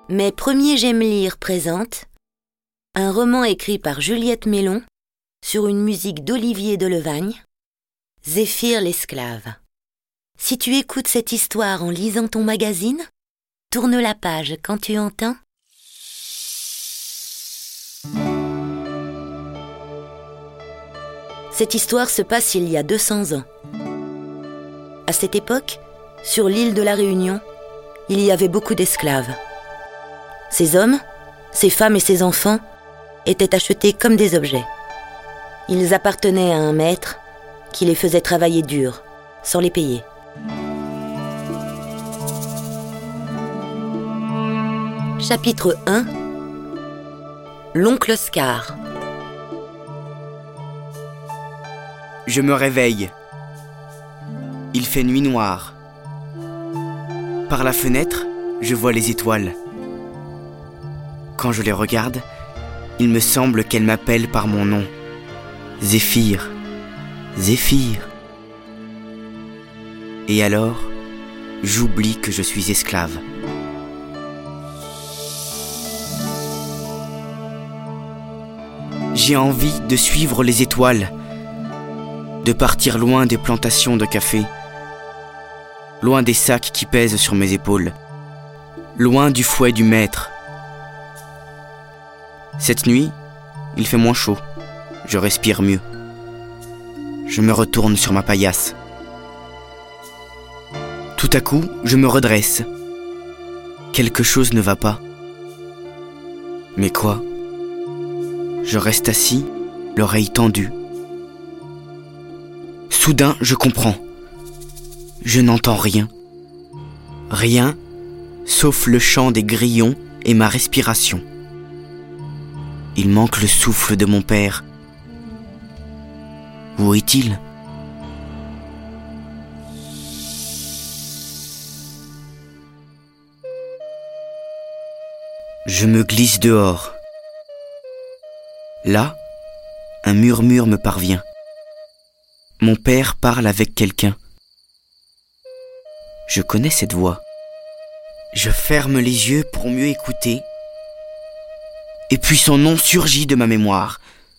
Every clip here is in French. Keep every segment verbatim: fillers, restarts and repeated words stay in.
Mes premiers j'aime lire présente un roman écrit par Juliette Mélon sur une musique d'Olivier Delevagne, Zéphyr l'esclave. Si tu écoutes cette histoire en lisant ton magazine, tourne la page quand tu entends. Cette histoire se passe il y a deux cents ans. À cette époque, sur l'île de la Réunion, il y avait beaucoup d'esclaves. Ces hommes, ces femmes et ces enfants étaient achetés comme des objets. Ils appartenaient à un maître qui les faisait travailler dur, sans les payer. Chapitre un. L'oncle Oscar. Je me réveille. Il fait nuit noire. Par la fenêtre, je vois les étoiles. Quand je les regarde, il me semble qu'elles m'appellent par mon nom. Zéphyr, Zéphyr. Et alors, j'oublie que je suis esclave. J'ai envie de suivre les étoiles, de partir loin des plantations de café, loin des sacs qui pèsent sur mes épaules, loin du fouet du maître. Cette nuit, il fait moins chaud, je respire mieux. Je me retourne sur ma paillasse. Tout à coup, je me redresse. Quelque chose ne va pas. Mais quoi ? Je reste assis, l'oreille tendue. Soudain, je comprends. Je n'entends rien. Rien, sauf le chant des grillons et ma respiration. Il manque le souffle de mon père. Où est-il ? Je me glisse dehors. Là, un murmure me parvient. Mon père parle avec quelqu'un. Je connais cette voix. Je ferme les yeux pour mieux écouter. Et puis son nom surgit de ma mémoire.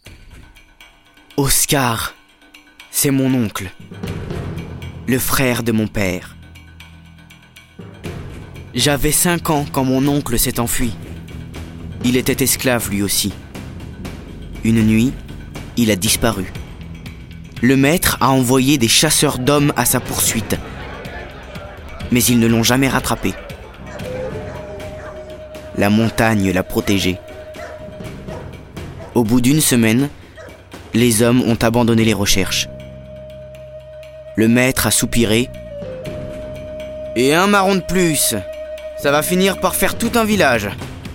Oscar, c'est mon oncle, le frère de mon père. J'avais cinq ans quand mon oncle s'est enfui. Il était esclave lui aussi. Une nuit, il a disparu. Le maître a envoyé des chasseurs d'hommes à sa poursuite. Mais ils ne l'ont jamais rattrapé. La montagne l'a protégé. Au bout d'une semaine, les hommes ont abandonné les recherches. Le maître a soupiré. Et un marron de plus, ça va finir par faire tout un village.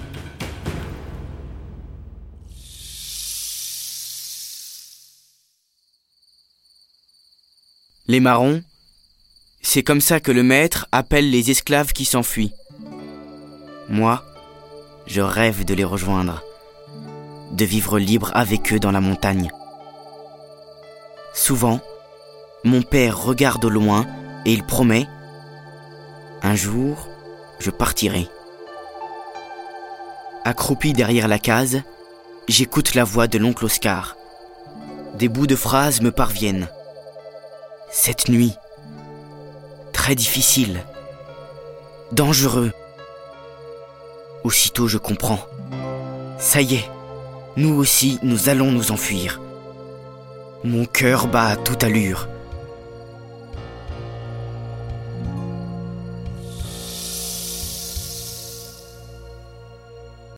Les marrons, c'est comme ça que le maître appelle les esclaves qui s'enfuient. Moi, je rêve de les rejoindre, de vivre libre avec eux dans la montagne. Souvent, mon père regarde au loin et il promet « Un jour, je partirai ». Accroupi derrière la case, j'écoute la voix de l'oncle Oscar. Des bouts de phrases me parviennent. Cette nuit, très difficile, dangereux. Aussitôt je comprends. Ça y est, nous aussi nous allons nous enfuir. Mon cœur bat à toute allure.